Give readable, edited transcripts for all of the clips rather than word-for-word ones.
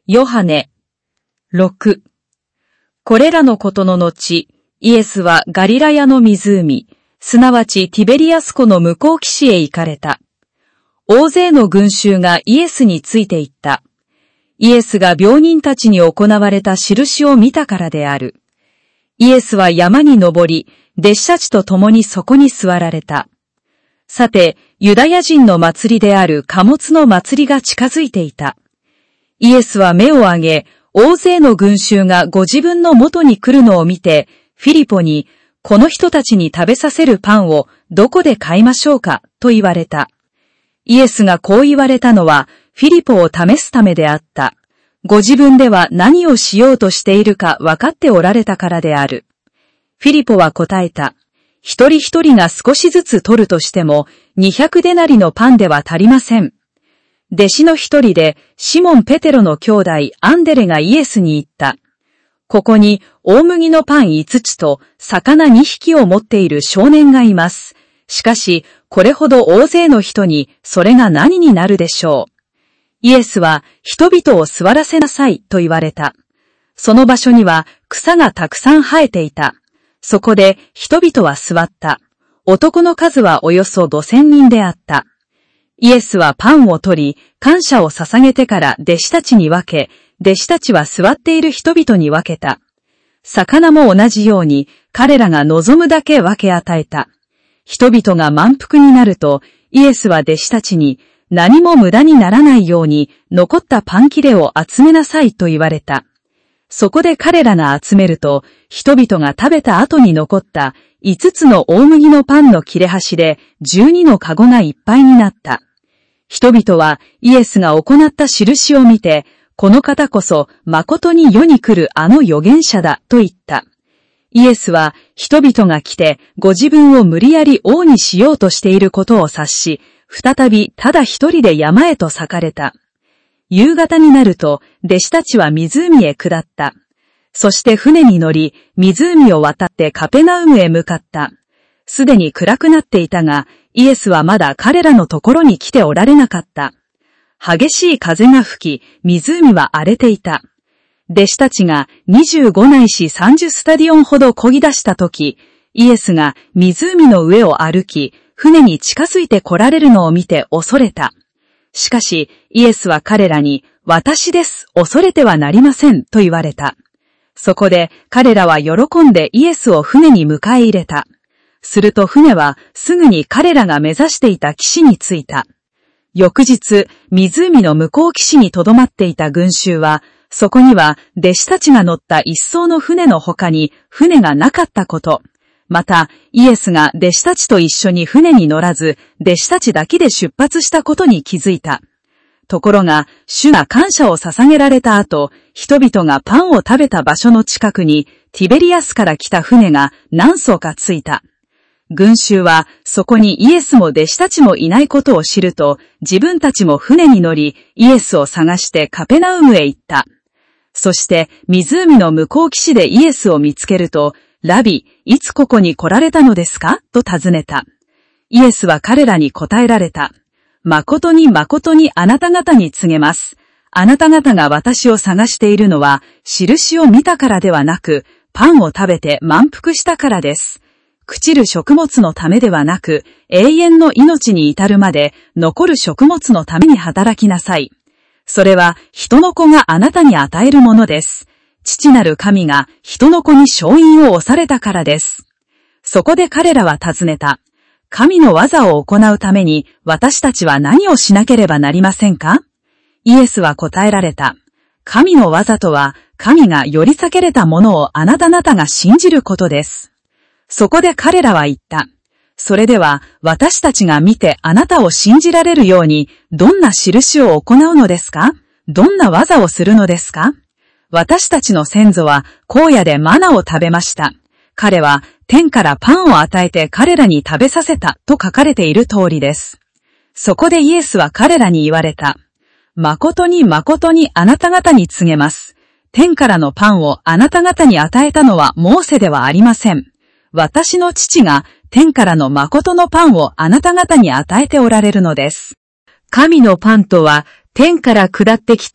ヨハネ。6。これらのことの後、イエスはガリラヤの湖、すなわちティベリアス湖の向こう岸へ行かれた。大勢の群衆がイエスについて行った。イエスが病人たちに行われた印を見たからである。イエスは山に登り、弟子たちと共にそこに座られた。さて、ユダヤ人の祭りである貨物の祭りが近づいていた。イエスは目を上げ、大勢の群衆がご自分の元に来るのを見て、フィリポに、この人たちに食べさせるパンをどこで買いましょうかと言われた。イエスがこう言われたのは、フィリポを試すためであった。ご自分では何をしようとしているか分かっておられたからである。フィリポは答えた。一人一人が少しずつ取るとしても、200デナリのパンでは足りません。弟子の一人で、シモン・ペテロの兄弟アンデレがイエスに言った。ここに大麦のパン5つと魚2匹を持っている少年がいます。しかし、これほど大勢の人にそれが何になるでしょう。イエスは人々を座らせなさいと言われた。その場所には草がたくさん生えていた。そこで人々は座った。男の数はおよそ5000人であった。イエスはパンを取り、感謝を捧げてから弟子たちに分け、弟子たちは座っている人々に分けた。魚も同じように彼らが望むだけ分け与えた。人々が満腹になると、イエスは弟子たちに何も無駄にならないように残ったパン切れを集めなさいと言われた。そこで彼らが集めると、人々が食べた後に残った5つの大麦のパンの切れ端で12のカゴがいっぱいになった。人々はイエスが行った印を見て、この方こそ誠に世に来るあの預言者だと言った。イエスは人々が来てご自分を無理やり王にしようとしていることを察し、再びただ一人で山へと裂かれた。夕方になると弟子たちは湖へ下った。そして船に乗り、湖を渡ってカペナウムへ向かった。すでに暗くなっていたが、イエスはまだ彼らのところに来ておられなかった。激しい風が吹き、湖は荒れていた。弟子たちが25ないし30スタディオンほど漕ぎ出したとき、イエスが湖の上を歩き、船に近づいて来られるのを見て恐れた。しかし、イエスは彼らに、私です、恐れてはなりません、と言われた。そこで彼らは喜んでイエスを船に迎え入れた。すると船はすぐに彼らが目指していた岸に着いた。翌日、湖の向こう岸に留まっていた群衆は、そこには弟子たちが乗った一艘の船の他に船がなかったこと。また、イエスが弟子たちと一緒に船に乗らず、弟子たちだけで出発したことに気づいた。ところが、主が感謝を捧げられた後、人々がパンを食べた場所の近くに、ティベリアスから来た船が何艘か着いた。群衆は、そこにイエスも弟子たちもいないことを知ると、自分たちも船に乗り、イエスを探してカペナウムへ行った。そして、湖の向こう岸でイエスを見つけると、ラビ、いつここに来られたのですかと尋ねた。イエスは彼らに答えられた。誠に誠にあなた方に告げます。あなた方が私を探しているのは、印を見たからではなく、パンを食べて満腹したからです。朽ちる食物のためではなく、永遠の命に至るまで残る食物のために働きなさい。それは人の子があなたに与えるものです。父なる神が人の子に勝因を押されたからです。そこで彼らは尋ねた。神の技を行うために私たちは何をしなければなりませんか？イエスは答えられた。神の技とは、神がより避けれたものをあなた方が信じることです。そこで彼らは言った。それでは私たちが見てあなたを信じられるようにどんな印を行うのですか？どんな技をするのですか？私たちの先祖は荒野でマナを食べました。彼は天からパンを与えて彼らに食べさせたと書かれている通りです。そこでイエスは彼らに言われた。誠に誠にあなた方に告げます。天からのパンをあなた方に与えたのはモーセではありません。私の父が天からの誠のパンをあなた方に与えておられるのです。神のパンとは天から下ってきて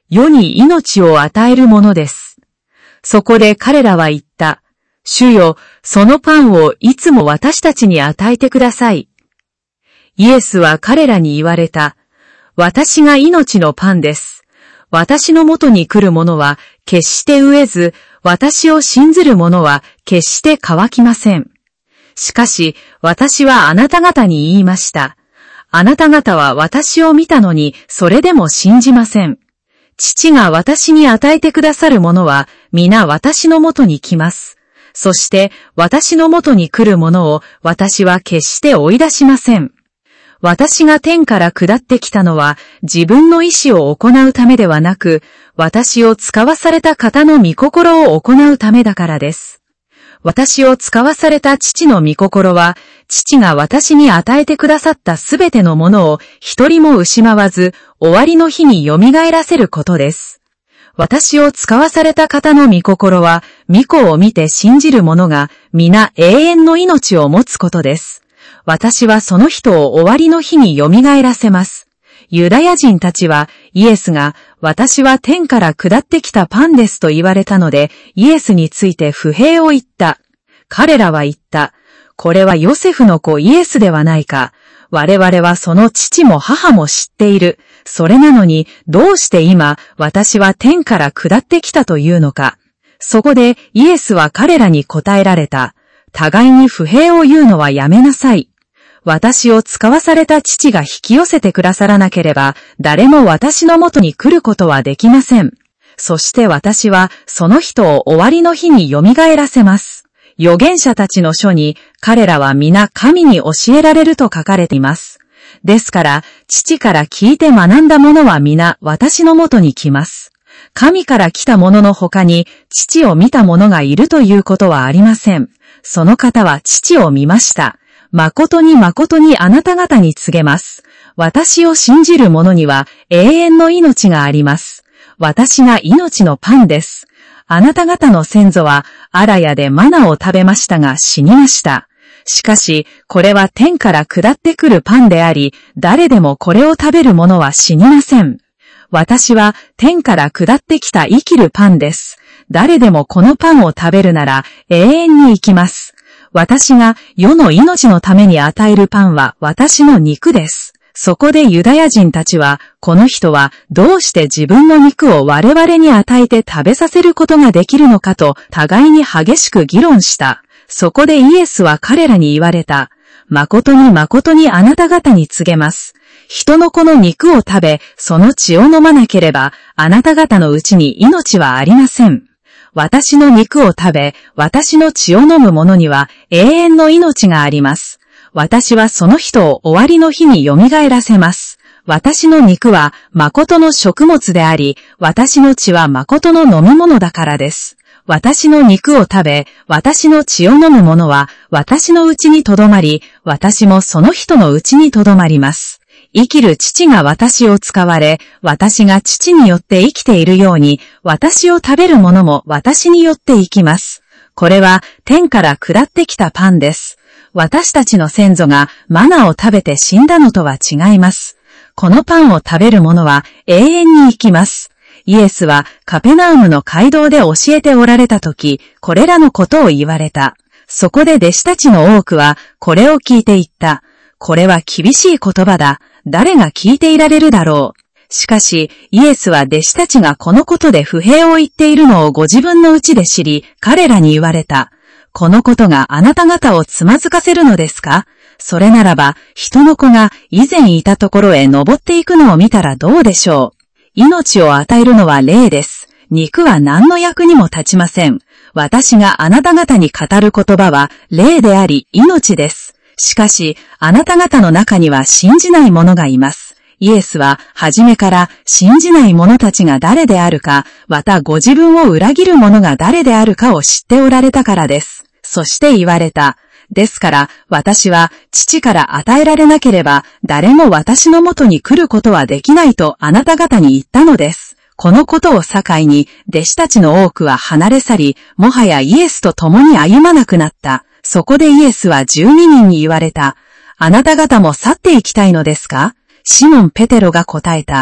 世に命を与えるものです。そこで彼らは言った。主よ、そのパンをいつも私たちに与えてください。イエスは彼らに言われた。私が命のパンです。私のもとに来る者は決して飢えず、私を信ずる者は決して乾きません。しかし、私はあなた方に言いました。あなた方は私を見たのに、それでも信じません。父が私に与えてくださる者は、皆私のもとに来ます。そして、私のもとに来る者を、私は決して追い出しません。私が天から下ってきたのは、自分の意志を行うためではなく、私を使わされた方の御心を行うためだからです。私を使わされた父の御心は、父が私に与えてくださったすべてのものを一人も失わず、終わりの日に蘇らせることです。私を使わされた方の御心は、御子を見て信じる者が皆永遠の命を持つことです。私はその人を終わりの日に蘇らせます。ユダヤ人たちはイエスが私は天から下ってきたパンですと言われたのでイエスについて不平を言った。彼らは言った。これはヨセフの子イエスではないか。我々はその父も母も知っている。それなのにどうして今私は天から下ってきたというのか。そこでイエスは彼らに答えられた。互いに不平を言うのはやめなさい。私を使わされた父が引き寄せてくださらなければ、誰も私のもとに来ることはできません。そして私は、その人を終わりの日に蘇らせます。預言者たちの書に、彼らは皆神に教えられると書かれています。ですから、父から聞いて学んだ者は皆私のもとに来ます。神から来た者の他に、父を見た者がいるということはありません。その方は父を見ました。誠に誠にあなた方に告げます。私を信じる者には永遠の命があります。私が命のパンです。あなた方の先祖はアラヤでマナを食べましたが死にました。しかし、これは天から下ってくるパンであり、誰でもこれを食べる者は死にません。私は天から下ってきた生きるパンです。誰でもこのパンを食べるなら永遠に生きます。私が世の命のために与えるパンは私の肉です。そこでユダヤ人たちは、この人はどうして自分の肉を我々に与えて食べさせることができるのかと互いに激しく議論した。そこでイエスは彼らに言われた。誠に誠にあなた方に告げます。人の子の肉を食べ、その血を飲まなければ、あなた方のうちに命はありません。私の肉を食べ、私の血を飲む者には永遠の命があります。私はその人を終わりの日に蘇らせます。私の肉は誠の食物であり、私の血は誠の飲み物だからです。私の肉を食べ、私の血を飲む者は私のうちにとどまり、私もその人のうちにとどまります。生きる父が私を使われ、私が父によって生きているように、私を食べる者も私によって生きます。これは天から下ってきたパンです。私たちの先祖がマナを食べて死んだのとは違います。このパンを食べる者は永遠に生きます。イエスはカペナウムの街道で教えておられたとき、これらのことを言われた。そこで弟子たちの多くはこれを聞いて言った。これは厳しい言葉だ。誰が聞いていられるだろう。しかし、イエスは弟子たちがこのことで不平を言っているのをご自分のうちで知り、彼らに言われた。このことがあなた方をつまずかせるのですか？それならば、人の子が以前いたところへ登っていくのを見たらどうでしょう。命を与えるのは霊です。肉は何の役にも立ちません。私があなた方に語る言葉は霊であり命です。しかし、あなた方の中には信じない者がいます。イエスは、初めから信じない者たちが誰であるか、またご自分を裏切る者が誰であるかを知っておられたからです。そして言われた。ですから、私は父から与えられなければ、誰も私のもとに来ることはできないとあなた方に言ったのです。このことを境に、弟子たちの多くは離れ去り、もはやイエスと共に歩まなくなった。そこでイエスは12人に言われた。あなた方も去っていきたいのですか？シモン・ペテロが答えた。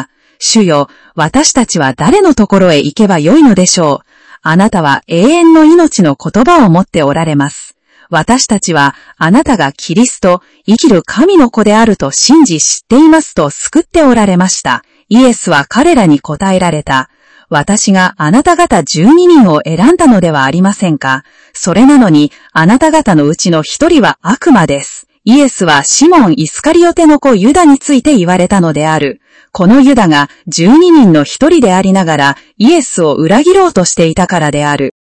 主よ、私たちは誰のところへ行けばよいのでしょう。あなたは永遠の命の言葉を持っておられます。私たちはあなたがキリスト、生きる神の子であると信じ知っていますと救っておられました。イエスは彼らに答えられた。私があなた方12人を選んだのではありませんか。それなのにあなた方のうちの一人は悪魔です。イエスはシモン・イスカリオテの子ユダについて言われたのである。このユダが12人の一人でありながらイエスを裏切ろうとしていたからである。